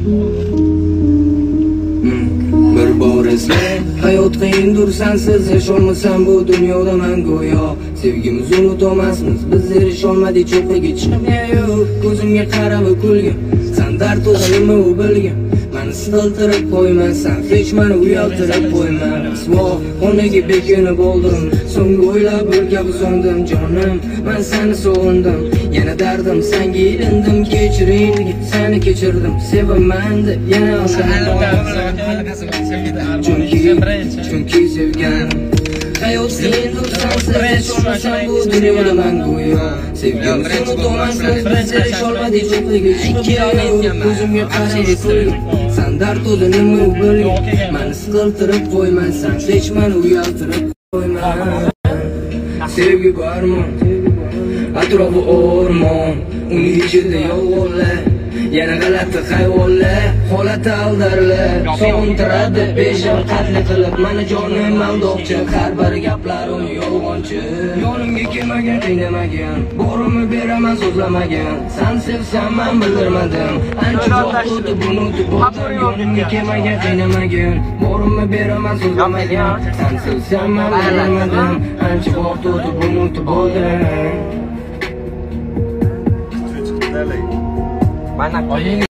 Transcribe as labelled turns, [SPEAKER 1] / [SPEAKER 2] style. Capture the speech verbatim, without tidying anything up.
[SPEAKER 1] Bir bor esla, hayot qiyindir sensiz yasholmasam bu dunyoda men go'yo. Sevgimiz unutolmasmiz, biz erisholmadik cho'qqiga chiqib yo'q. Ko'zimga qarab kulgin, sen dard o'zingni u bilgin. Meni siqiltirib qo'ymasan, hech meni uyaltirib qo'yma. Svo, xonagi bekini bo'ldim, so'nggi o'ylab bir gap so'ndim jonim. Men seni sog'indim, yana dardim senga ilindim. Kechiring, seni kechirdim, sevaman deb yana chunki chunki sevganim hayot qiyindir sensiz yasholmasam bu dunyoda men go'yo. Sevgimizni unutolmasmiz, biz erisholmadik cho'qqiga chiqib yo'q. Ko'zimga qarab kulgin, sen dard o'zingni bilgin. Meni siqiltirib qo'ymasan, hech meni uyaltirib qo'yma. Sevgi bormi? Atrofi o'rmon, uning ichida yolg'onlar, yana g'alati hayvonlar, holati aldarlar, sog'intiradi beshafqatli qilib meni jonim aldoqchi, har bir gaplarim yolg'onchi. Yonimga kelmagan, qiynamagan, borimni beraman so'zlamagan, sen sevsam men bildirmadim, ancha vaqt o'tib unutib bo'ldim. Yonimga kelmagan, qiynamagan, borimni beraman so'zlamagan, sen sevsam men bildirmadim, ancha vaqt o'tib unutib bo'ldim. Mana